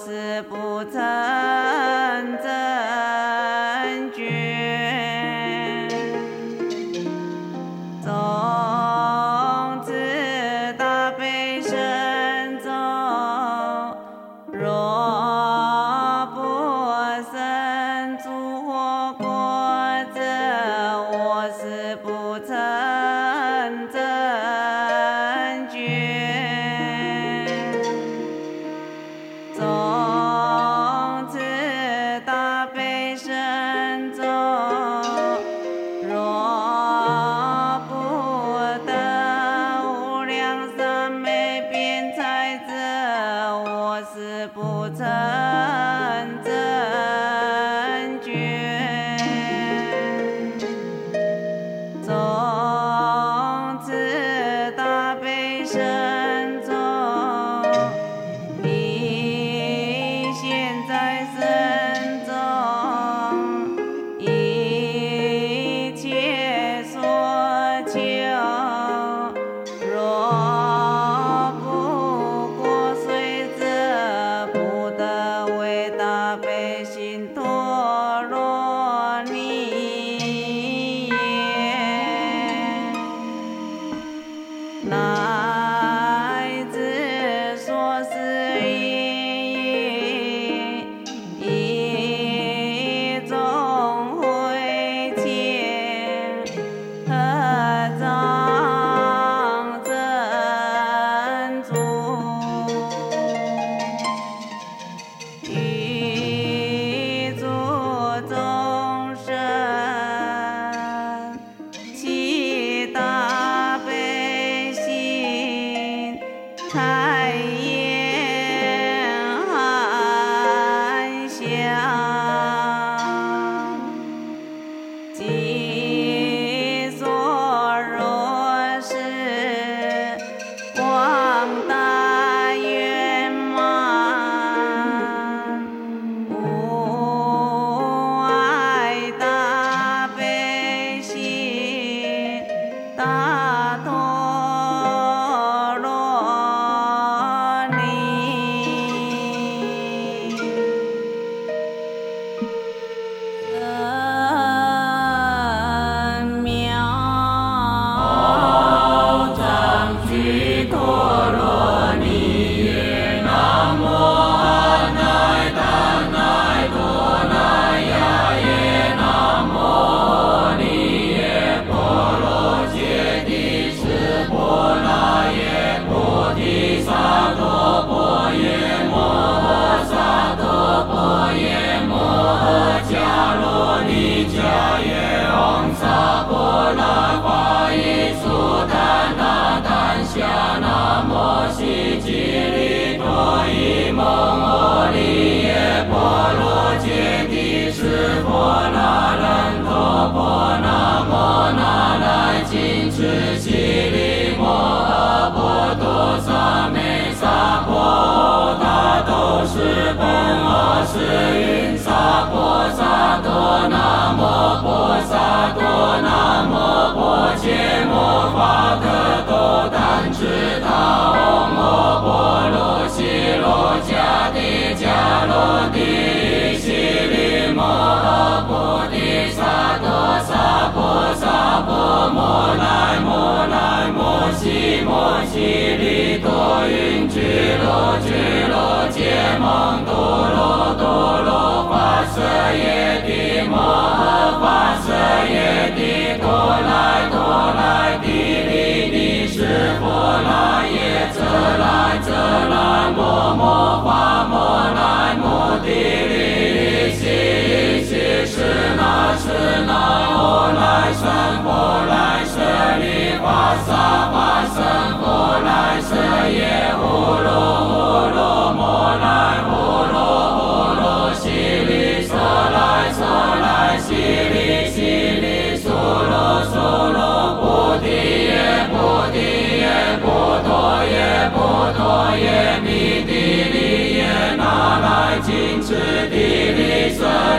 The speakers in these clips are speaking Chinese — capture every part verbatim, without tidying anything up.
是不曾真觉，从此大悲深重，若不生诸祸过者，我是不曾真觉。从此大悲深重，若不得无量三昧辩才者，我是不曾真觉。从此大悲深重，以现在身中一切所求，若不过随者，不得为大悲心陀罗尼耶。乃至说是因以众会前合掌珍珠，与诸众生起大悲心，开颜含香，即所若是广大圆满，无碍大悲心，大陀罗尼。深妙藏须陀罗尼耶，南无阿那达那多那呀耶，南无尼耶波罗揭谛是波那耶菩提萨埵波耶摩诃萨埵波耶摩诃迦罗尼迦耶唵萨婆那花依苏檀那檀夏那摩悉吉利多依蒙阿利耶波罗揭谛是波那人陀波那摩那来金持悉利摩诃波多萨美萨婆大都是本阿是云萨婆萨多那摩婆萨多那摩婆伽摩法可多丹智他唵摩婆罗悉罗迦帝迦罗帝悉利摩诃菩提萨埵萨婆萨婆摩来摩来摩悉摩悉利多云俱罗俱罗揭蒙多罗多罗法舍耶帝摩诃法舍耶帝多来多来帝利帝是波那耶则来则来摩摩花摩来摩帝利利悉悉是那是那我来生我来舍利法萨法身我来舍耶呼罗呼罗摩来呼罗呼罗悉利娑来娑来悉利悉利娑罗娑罗菩提耶菩提耶波多耶波多耶弥帝利耶那来金持帝利舍利那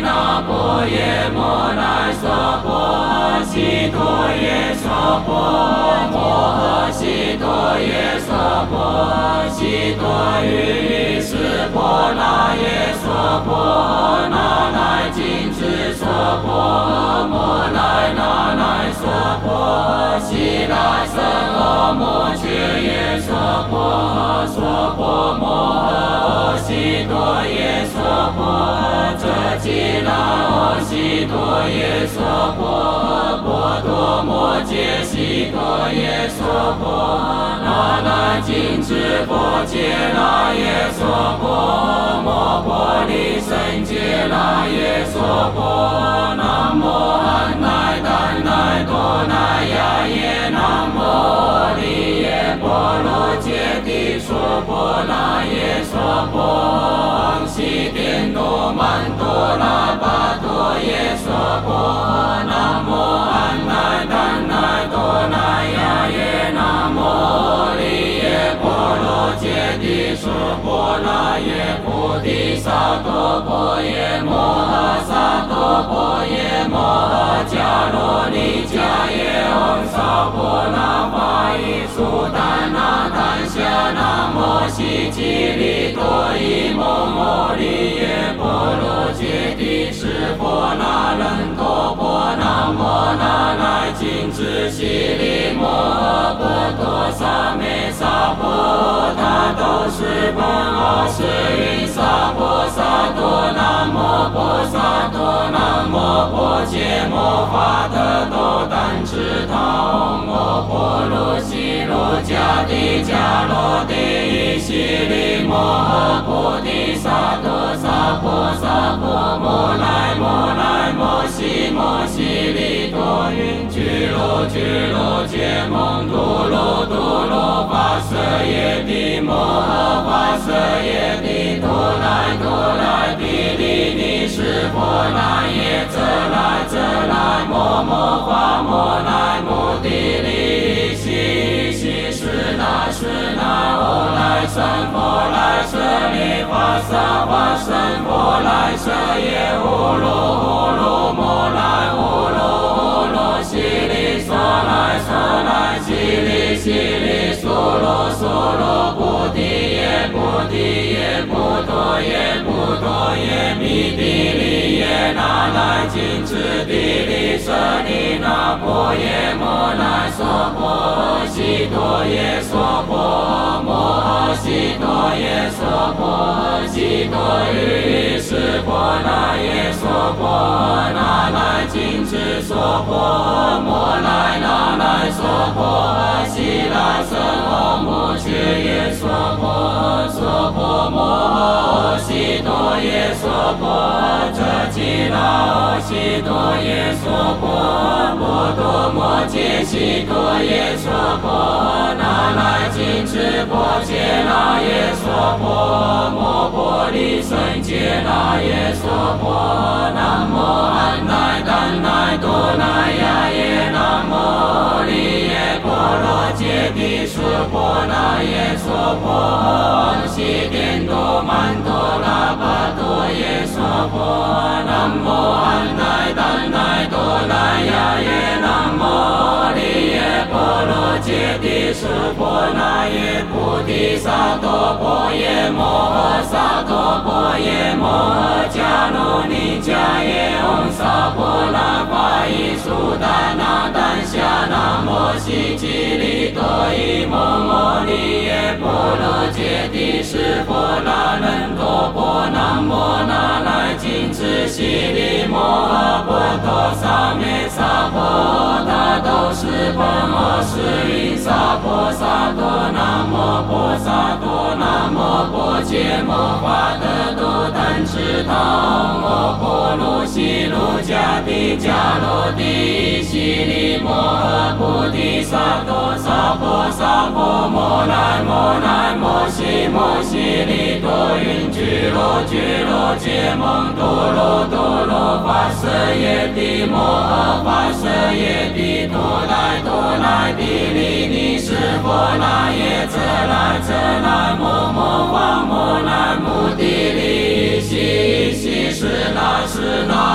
那波耶摩来娑婆，悉陀耶娑婆，摩诃悉陀耶娑婆，悉陀喻喻斯婆那耶娑婆，那来金智娑婆，摩来那来娑婆，悉来僧阿摩揭耶娑婆，娑婆摩诃悉陀耶娑婆，遮吉那阿悉陀耶娑婆，波多摩揭悉陀耶娑婆，那来金智波揭那耶娑婆，摩婆利胜揭那耶娑婆，南无安奈丹奈多奈呀耶，南无利耶波罗揭谛娑婆那耶娑婆，悉颠多曼多那巴多耶娑婆，南无安奈丹奈多奈呀耶，南无利耶波罗揭谛娑婆那耶，菩提萨埵婆耶摩诃萨埵婆耶摩诃迦罗尼迦耶唵萨婆那法伊苏丹那檀夏那摩悉吉利多伊摩摩利耶波罗揭谛释婆那人多婆那摩那来金智悉利摩诃波多萨美萨婆他都是本阿是云萨婆萨多南无婆萨多南无婆揭摩法特多但智他摩婆卢悉卢迦帝迦罗帝悉利摩诃菩提萨埵萨婆萨婆摩来摩来摩悉摩悉利多云俱卢俱卢揭蒙多罗多罗跋舍耶帝摩诃跋舍耶帝多来多来帝利尼释婆那耶则来则来摩摩罚摩来摩帝利悉悉是那是那欧来僧婆来舍利法萨法僧婆来舍耶呼噜呼噜摩来呼噜呼噜悉利娑来娑来悉利悉利娑罗娑罗菩提耶菩提耶菩陀耶菩陀耶弥帝利耶那来金智帝利舍利那婆耶摩来娑婆悉陀耶娑婆摩诃悉陀耶娑婆悉陀喻喻斯婆那耶娑婆那来金智娑婆摩来那来娑婆悉来僧阿摩揭耶娑婆娑婆摩诃悉陀耶娑婆遮吉那阿悉陀耶娑婆波多摩揭悉陀耶娑婆那来金智波揭那耶娑婆摩婆利胜揭那耶娑婆南无安奈丹奈多奈呀耶南无利耶波罗揭谛娑婆那耶娑婆悉颠多曼多那巴多耶娑婆南无安奈丹奈多奈呀耶南无利耶波罗揭谛娑婆那耶菩提萨埵婆耶摩诃萨埵婆耶摩诃迦卢尼迦耶唵萨婆那法伊苏丹那檀夏那摩悉吉利多伊摩摩利耶波罗揭谛释婆那人多婆南摩那来金智悉利摩诃波多萨美萨婆他都是本阿是云萨婆萨多南无婆萨多南无婆揭摩法特多但智他摩婆卢悉卢迦帝迦罗帝悉利摩诃菩提萨埵萨婆萨婆摩来摩来摩悉摩悉利多云俱卢俱卢揭蒙多罗多罗跋舍耶帝摩诃跋舍耶帝多来多来帝利尼释婆那耶则来则来摩摩罚摩来摩帝利悉悉是那是那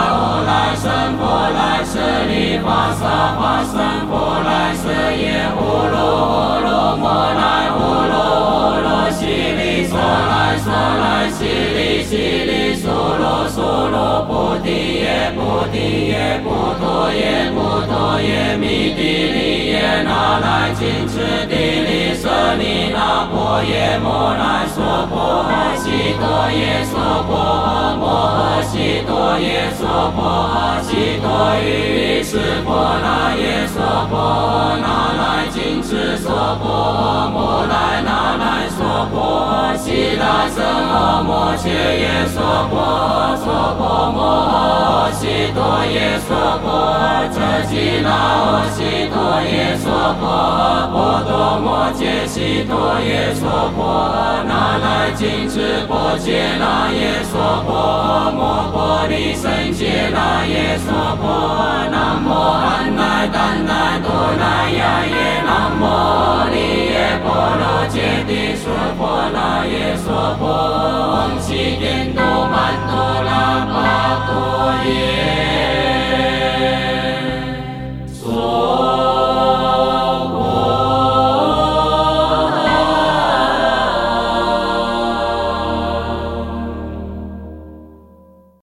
生佛来舍利法萨法生佛来舍耶呼噜呼噜摩来呼噜呼噜悉利娑来娑来悉利悉利娑罗娑罗菩提耶菩提耶菩陀耶菩陀耶弥帝利耶那来金持帝利舍利那婆耶摩来娑婆诃悉多耶娑婆诃摩诃悉多耶娑婆诃悉多于于是婆那耶娑婆诃那来金持娑婆诃摩来那来娑婆诃悉来僧阿摩切耶娑婆诃娑婆摩诃悉多耶娑婆诃遮吉那阿悉多耶娑婆诃波多摩揭悉多耶娑婆诃那来金持波揭那耶娑婆诃摩婆利胜揭那耶娑婆诃南无安奈丹奈多那呀耶南无阿利耶波罗揭谛娑婆那耶娑婆诃唵悉殿都玛